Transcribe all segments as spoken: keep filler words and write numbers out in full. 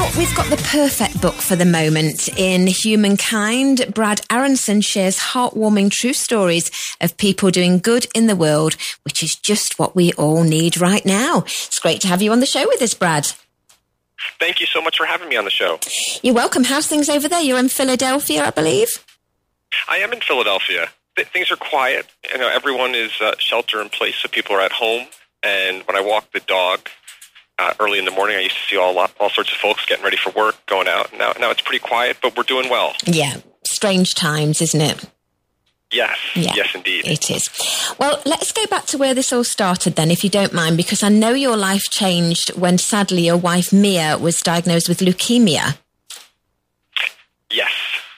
Well, we've got the perfect book for the moment. In Humankind, Brad Aronson shares heartwarming true stories of people doing good in the world, which is just what we all need right now. It's great to have you on the show with us, Brad. Thank you so much for having me on the show. You're welcome. How's things over there? You're in Philadelphia, I believe? I am in Philadelphia. Th- things are quiet. You know, everyone is uh, shelter in place, so people are at home. And when I walk the dog uh, early in the morning, I used to see all all sorts of folks getting ready for work, going out. Now, now it's pretty quiet, but we're doing well. Yeah, strange times, isn't it? Yes, yeah, yes, indeed. It is. Well, let's go back to where this all started then, if you don't mind, because I know your life changed when, sadly, your wife, Mia, was diagnosed with leukemia. Yes.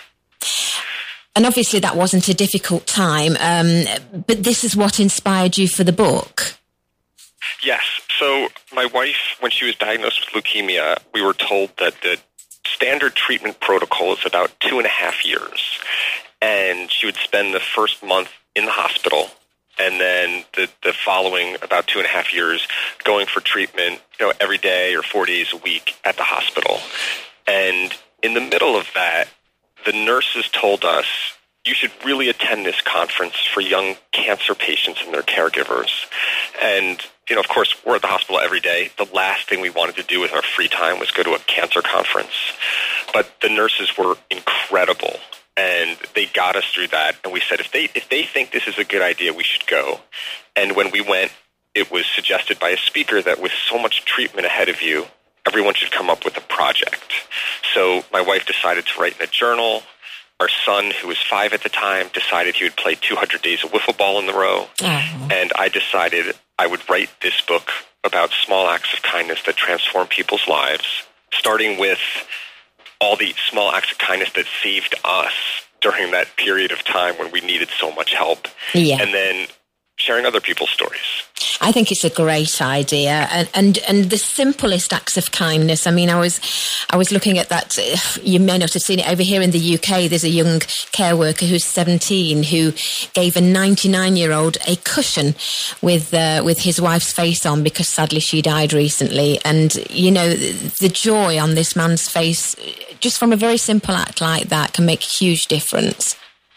And obviously that wasn't a difficult time, um, but this is what inspired you for the book. Yes. So my wife, when she was diagnosed with leukemia, we were told that the standard treatment protocol is about two and a half years. And she would spend the first month in the hospital, and then the, the following about two and a half years going for treatment, you know, every day or four days a week at the hospital. And in the middle of that, the nurses told us, you should really attend this conference for young cancer patients and their caregivers. And, you know, of course, we're at the hospital every day. The last thing we wanted to do with our free time was go to a cancer conference. But the nurses were incredible, and they got us through that. And we said, if they if they think this is a good idea, we should go. And when we went, it was suggested by a speaker that with so much treatment ahead of you, everyone should come up with a project. So my wife decided to write in a journal. Our son, who was five at the time, decided he would play two hundred days of wiffle ball in the row. Oh. And I decided I would write this book about small acts of kindness that transform people's lives, starting with all the small acts of kindness that saved us during that period of time when we needed so much help. Yeah. And then sharing other people's stories. I think it's a great idea, and, and and the simplest acts of kindness. I mean, I was I was looking at that. You may not have seen it over here in the U K. There's a young care worker who's seventeen who gave a ninety-nine-year-old a cushion with uh, with his wife's face on because sadly she died recently. And you know, the joy on this man's face, just from a very simple act like that, can make a huge difference.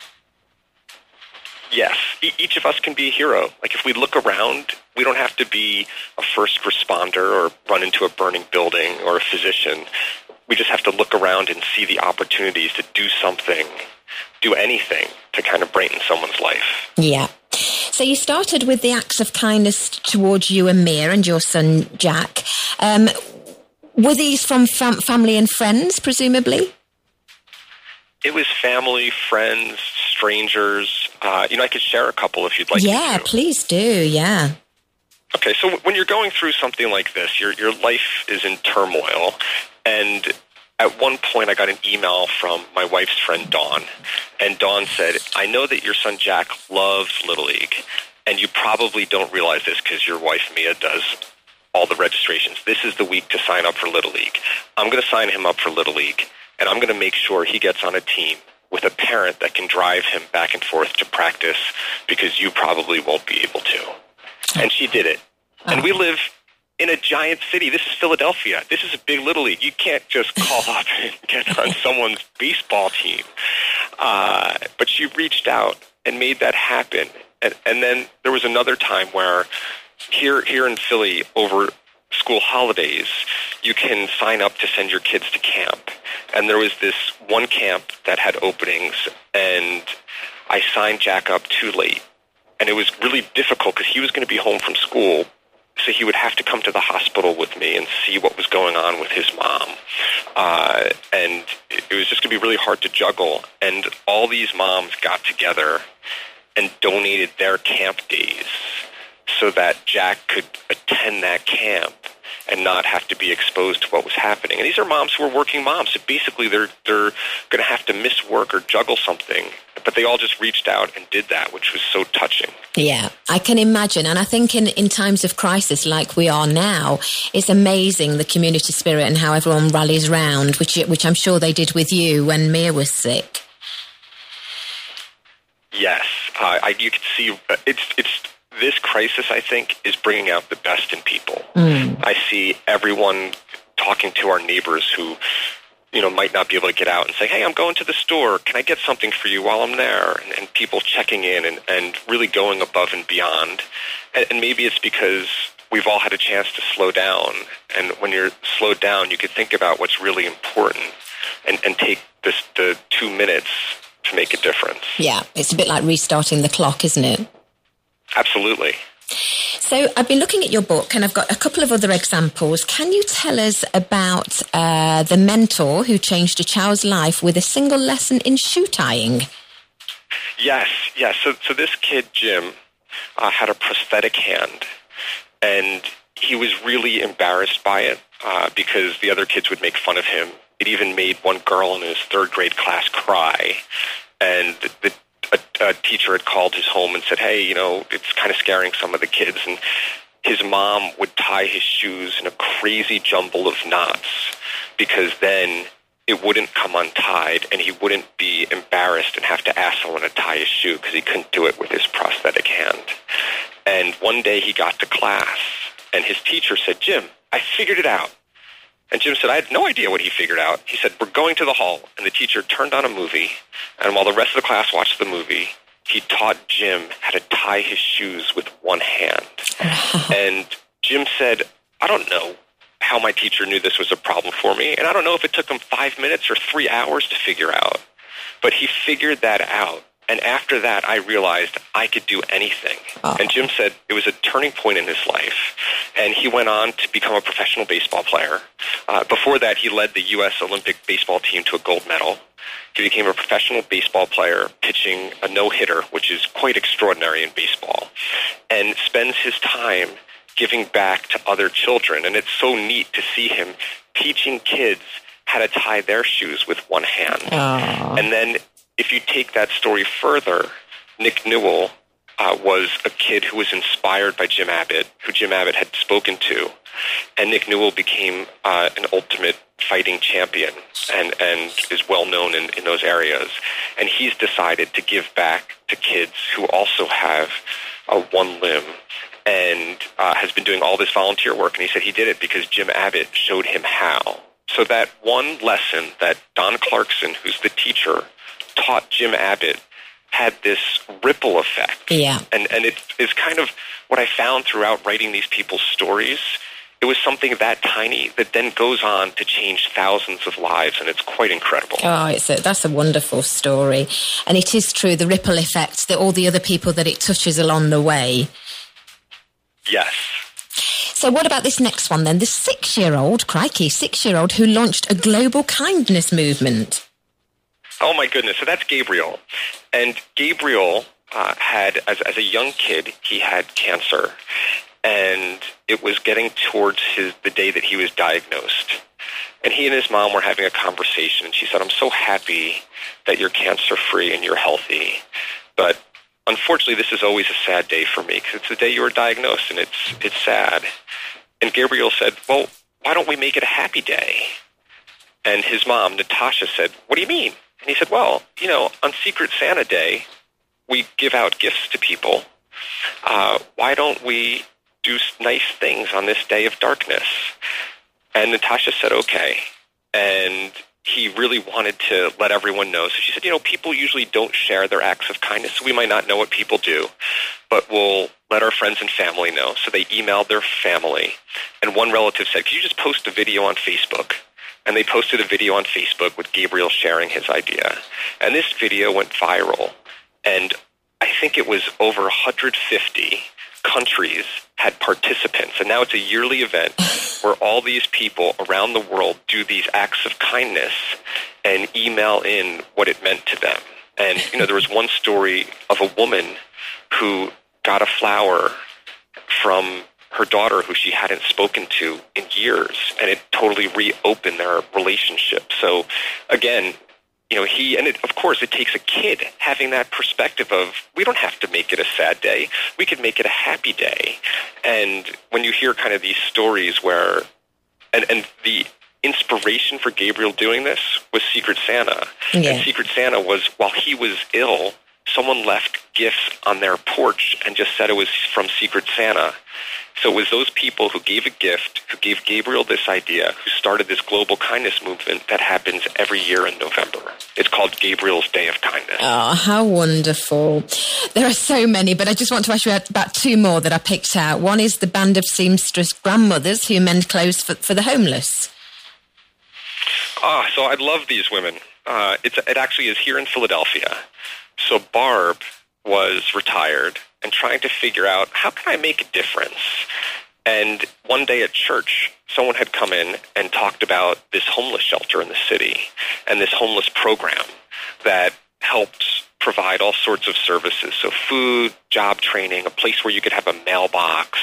Yes, e- each of us can be a hero. Like if we look around, we don't have to be a first responder or run into a burning building or a physician. We just have to look around and see the opportunities to do something, do anything to kind of brighten someone's life. Yeah. So you started with the acts of kindness towards you and Mia and your son, Jack. Um, were these from fam- family and friends, presumably? It was family, friends, strangers. Uh, you know, I could share a couple if you'd like yeah, me to. Yeah, please do, yeah. Okay, so when you're going through something like this, your your life is in turmoil. And at one point, I got an email from my wife's friend, Dawn. And Dawn said, I know that your son, Jack, loves Little League. And you probably don't realize this because your wife, Mia, does all the registrations. This is the week to sign up for Little League. I'm going to sign him up for Little League. And I'm going to make sure he gets on a team with a parent that can drive him back and forth to practice because you probably won't be able to. And she did it. And we live in a giant city. This is Philadelphia. This is a big Little League. You can't just call up and get on someone's baseball team. Uh, but she reached out and made that happen. And, and then there was another time where here, here in Philly, over school holidays, you can sign up to send your kids to camp. And there was this one camp that had openings, and I signed Jack up too late. And it was really difficult because he was going to be home from school, so he would have to come to the hospital with me and see what was going on with his mom. Uh, and it was just going to be really hard to juggle. And all these moms got together and donated their camp days so that Jack could attend that camp and not have to be exposed to what was happening. And these are moms who are working moms. So basically they're they're going to have to miss work or juggle something. But they all just reached out and did that, which was so touching. Yeah, I can imagine. And I think in, in times of crisis like we are now, it's amazing the community spirit and how everyone rallies round, which which I'm sure they did with you when Mia was sick. Yes. Uh, I, you can see uh, it's it's this crisis, I think, is bringing out the best in people. Mm. I see everyone talking to our neighbors who, you know, might not be able to get out and say, hey, I'm going to the store. Can I get something for you while I'm there? And, and people checking in and, and really going above and beyond. And, and maybe it's because we've all had a chance to slow down. And when you're slowed down, you could think about what's really important and, and take this, the two minutes to make a difference. Yeah, it's a bit like restarting the clock, isn't it? Absolutely. So I've been looking at your book and I've got a couple of other examples. Can you tell us about uh, the mentor who changed a child's life with a single lesson in shoe tying? Yes, yes. So, so this kid, Jim, uh, had a prosthetic hand, and he was really embarrassed by it uh, because the other kids would make fun of him. It even made one girl in his third grade class cry, and the, the A, a teacher had called his home and said, hey, you know, it's kind of scaring some of the kids. And his mom would tie his shoes in a crazy jumble of knots because then it wouldn't come untied and he wouldn't be embarrassed and have to ask someone to tie his shoe because he couldn't do it with his prosthetic hand. And one day he got to class and his teacher said, Jim, I figured it out. And Jim said, I had no idea what he figured out. He said, we're going to the hall. And the teacher turned on a movie. And while the rest of the class watched the movie, he taught Jim how to tie his shoes with one hand. And Jim said, I don't know how my teacher knew this was a problem for me. And I don't know if it took him five minutes or three hours to figure out. But he figured that out. And after that, I realized I could do anything. Oh. And Jim said it was a turning point in his life. And he went on to become a professional baseball player. Uh, before that, he led the U S Olympic baseball team to a gold medal. He became a professional baseball player, pitching a no-hitter, which is quite extraordinary in baseball, and spends his time giving back to other children. And it's so neat to see him teaching kids how to tie their shoes with one hand. Oh. And then if you take that story further, Nick Newell uh, was a kid who was inspired by Jim Abbott, who Jim Abbott had spoken to. And Nick Newell became uh, an ultimate fighting champion and, and is well known in, in those areas. And he's decided to give back to kids who also have uh, one limb and uh, has been doing all this volunteer work. And he said he did it because Jim Abbott showed him how. So that one lesson that Don Clarkson, who's the teacher, taught Jim Abbott had this ripple effect. Yeah. And and it is kind of what I found throughout writing these people's stories. It was something that tiny that then goes on to change thousands of lives, and it's quite incredible. Oh, it's a, that's a wonderful story. And it is true, the ripple effect, that all the other people that it touches along the way. Yes. So what about this next one then? The six-year-old, crikey, six-year-old who launched a global kindness movement. Oh, my goodness. So that's Gabriel. And Gabriel uh, had, as, as a young kid, he had cancer. And it was getting towards his the day that he was diagnosed. And he and his mom were having a conversation. And she said, I'm so happy that you're cancer-free and you're healthy. But unfortunately, this is always a sad day for me because it's the day you were diagnosed and it's it's sad. And Gabriel said, well, why don't we make it a happy day? And his mom, Natasha, said, what do you mean? And he said, well, you know, on Secret Santa Day, we give out gifts to people. Uh, why don't we do nice things on this day of darkness? And Natasha said, okay. And he really wanted to let everyone know. So she said, you know, people usually don't share their acts of kindness, so we might not know what people do, but we'll let our friends and family know. So they emailed their family. And one relative said, could you just post a video on Facebook? And they posted a video on Facebook with Gabriel sharing his idea. And this video went viral. And I think it was over one hundred fifty countries had participants. And now it's a yearly event where all these people around the world do these acts of kindness and email in what it meant to them. And, you know, there was one story of a woman who got a flower from her daughter who she hadn't spoken to in years, and it totally reopened their relationship. So again, you know, he, and it, of course it takes a kid having that perspective of, we don't have to make it a sad day. We could make it a happy day. And when you hear kind of these stories where, and, and the inspiration for Gabriel doing this was Secret Santa. Yeah. And Secret Santa was, while he was ill, someone left gifts on their porch and just said it was from Secret Santa. So it was those people who gave a gift, who gave Gabriel this idea, who started this global kindness movement that happens every year in November. It's called Gabriel's Day of Kindness. Oh, how wonderful. There are so many, but I just want to ask you about two more that I picked out. One is the band of seamstress grandmothers who mend clothes for, for the homeless. Ah, so I love these women. Uh, it's, it actually is here in Philadelphia. So Barb was retired and trying to figure out, how can I make a difference? And one day at church, someone had come in and talked about this homeless shelter in the city and this homeless program that helped provide all sorts of services. So food, job training, a place where you could have a mailbox.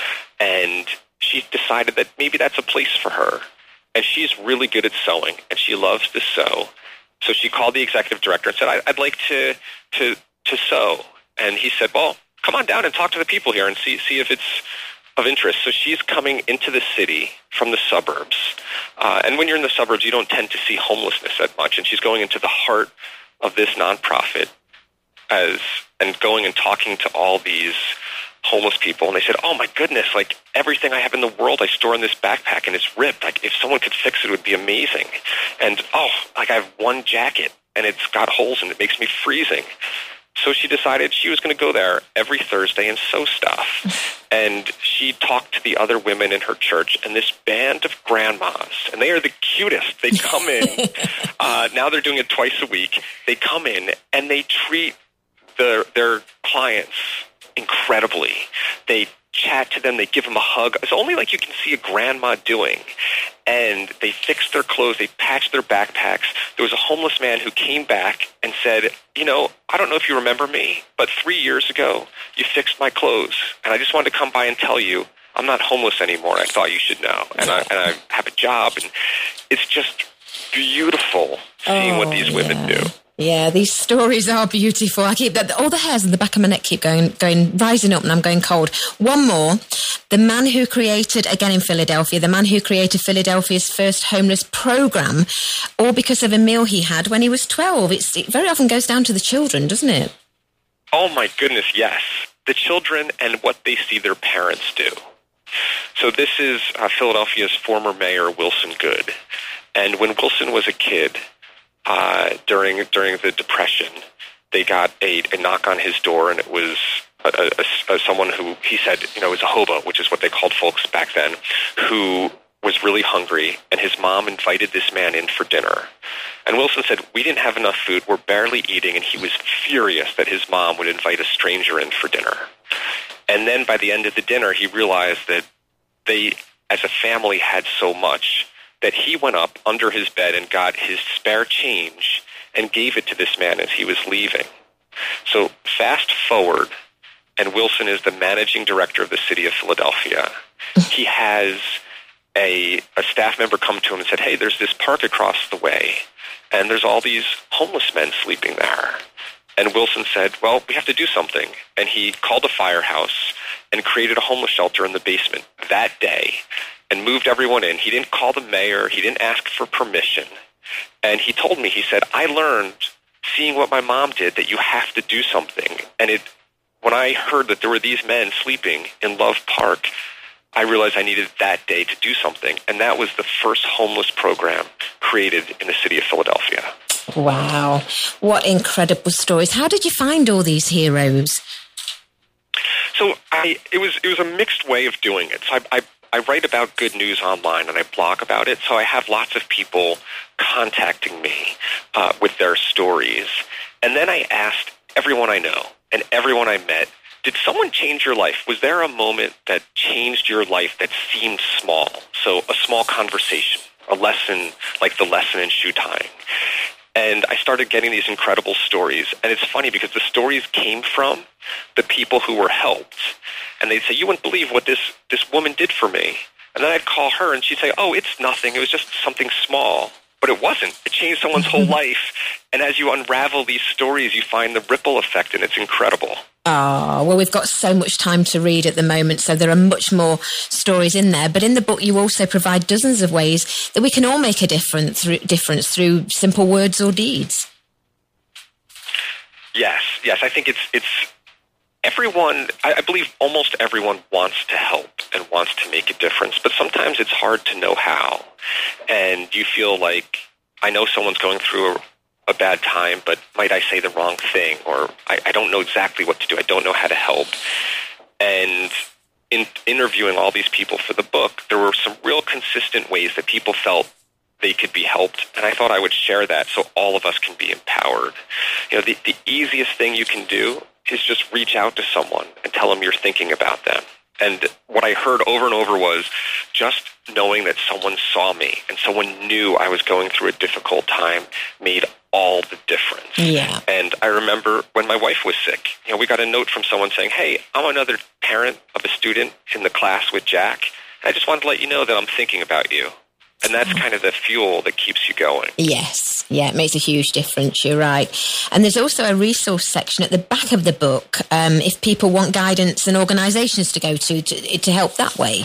And she decided that maybe that's a place for her. And she's really good at sewing, and she loves to sew. So she called the executive director and said, I'd like to, to, to sew. And he said, well, come on down and talk to the people here and see see if it's of interest. So she's coming into the city from the suburbs. Uh, and when you're in the suburbs, you don't tend to see homelessness that much. And she's going into the heart of this nonprofit as and going and talking to all these homeless people. And they said, oh, my goodness, like everything I have in the world I store in this backpack and it's ripped. Like if someone could fix it, it would be amazing. And, oh, like I have one jacket and it's got holes and it makes me freezing. So she decided she was going to go there every Thursday and sew stuff. And she talked to the other women in her church and this band of grandmas, and they are the cutest. They come in, uh, now they're doing it twice a week. They come in and they treat their, their clients incredibly. They chat to them, they give them a hug. It's only like you can see a grandma doing. And they fixed their clothes, they patched their backpacks. There was a homeless man who came back and said, you know, I don't know if you remember me, but three years ago, you fixed my clothes. And I just wanted to come by and tell you, I'm not homeless anymore. I thought you should know. And I, and I have a job. And it's just beautiful seeing oh, what these women yeah. do. Yeah, these stories are beautiful. I keep that all the hairs on the back of my neck keep going, going, rising up, and I'm going cold. One more. The man who created, again in Philadelphia, the man who created Philadelphia's first homeless program, all because of a meal he had when he was twelve. It's, it very often goes down to the children, doesn't it? Oh my goodness, yes. The children and what they see their parents do. So this is uh, Philadelphia's former mayor, Wilson Goode. And when Wilson was a kid, Uh, during during the Depression, they got a, a knock on his door, and it was a, a, a, someone who, he said, you know, was a hobo, which is what they called folks back then, who was really hungry, and his mom invited this man in for dinner. And Wilson said, we didn't have enough food, we're barely eating, and he was furious that his mom would invite a stranger in for dinner. And then by the end of the dinner, he realized that they, as a family, had so much that he went up under his bed and got his spare change and gave it to this man as he was leaving. So fast forward, and Wilson is the managing director of the city of Philadelphia. He has a, a staff member come to him and said, hey, there's this park across the way, and there's all these homeless men sleeping there. And Wilson said, well, we have to do something. And he called a firehouse and created a homeless shelter in the basement that day, and moved everyone in. He didn't call the mayor. He didn't ask for permission. And he told me, he said, I learned, seeing what my mom did, that you have to do something. And it, when I heard that there were these men sleeping in Love Park, I realized I needed that day to do something. And that was the first homeless program created in the city of Philadelphia. Wow. What incredible stories. How did you find all these heroes? So I, it was it was a mixed way of doing it. So I, I I write about good news online and I blog about it, so I have lots of people contacting me uh, with their stories. And then I asked everyone I know and everyone I met, did someone change your life? Was there a moment that changed your life that seemed small? So a small conversation, a lesson like the lesson in shoe tying. And I started getting these incredible stories. And it's funny because the stories came from the people who were helped. And they'd say, you wouldn't believe what this, this woman did for me. And then I'd call her and she'd say, oh, it's nothing. It was just something small. But it wasn't. It changed someone's whole life. And as you unravel these stories, you find the ripple effect, and it's incredible. Oh, well, we've got so much time to read at the moment, so there are much more stories in there. But in the book, you also provide dozens of ways that we can all make a difference through, difference through simple words or deeds. Yes, yes. I think it's it's everyone, I, I believe almost everyone wants to help and wants to make a difference, but sometimes it's hard to know how. And you feel like, I know someone's going through a, a bad time, but might I say the wrong thing? Or I, I don't know exactly what to do. I don't know how to help. And in interviewing all these people for the book, there were some real consistent ways that people felt they could be helped, and I thought I would share that so all of us can be empowered. You know, the, the easiest thing you can do is just reach out to someone and tell them you're thinking about them. And what I heard over and over was just knowing that someone saw me and someone knew I was going through a difficult time made all the difference. Yeah. And I remember when my wife was sick, you know, we got a note from someone saying, hey, I'm another parent of a student in the class with Jack. I just wanted to let you know that I'm thinking about you. And that's kind of the fuel that keeps you going. Yes. Yeah, it makes a huge difference. You're right. And there's also a resource section at the back of the book um, if people want guidance and organisations to go to, to to help that way.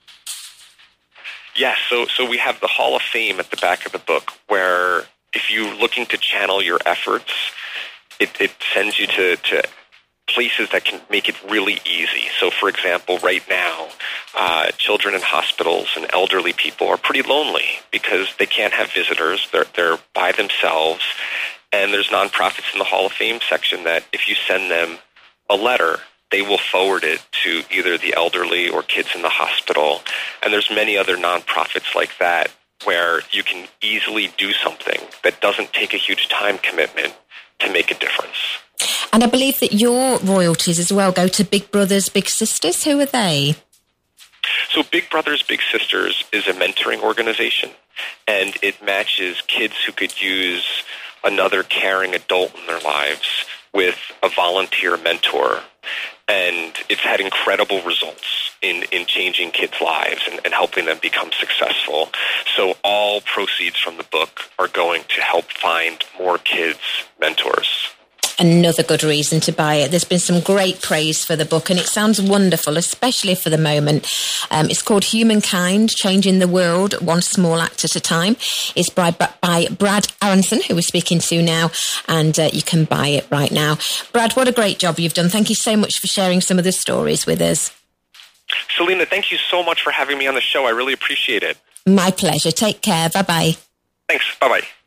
Yes. So, so we have the Hall of Fame at the back of the book where if you're looking to channel your efforts, it, it sends you to, to places that can make it really easy. So, for example, right now, uh, children in hospitals and elderly people are pretty lonely because they can't have visitors. They're, they're by themselves. And there's nonprofits in the Hall of Fame section that if you send them a letter, they will forward it to either the elderly or kids in the hospital. And there's many other nonprofits like that where you can easily do something that doesn't take a huge time commitment to make a difference. And I believe that your royalties as well go to Big Brothers Big Sisters. Who are they? So Big Brothers Big Sisters is a mentoring organization, and it matches kids who could use another caring adult in their lives with a volunteer mentor. And it's had incredible results in, in changing kids' lives and, and helping them become successful. So all proceeds from the book are going to help find more kids' mentors. Another good reason to buy it. There's been some great praise for the book and it sounds wonderful, especially for the moment. Um, it's called Humankind, Changing the World, One Small Act at a Time. It's by, by Brad Aronson, who we're speaking to now, and uh, you can buy it right now. Brad, what a great job you've done. Thank you so much for sharing some of the stories with us. Selena, thank you so much for having me on the show. I really appreciate it. My pleasure. Take care. Bye-bye. Thanks. Bye-bye.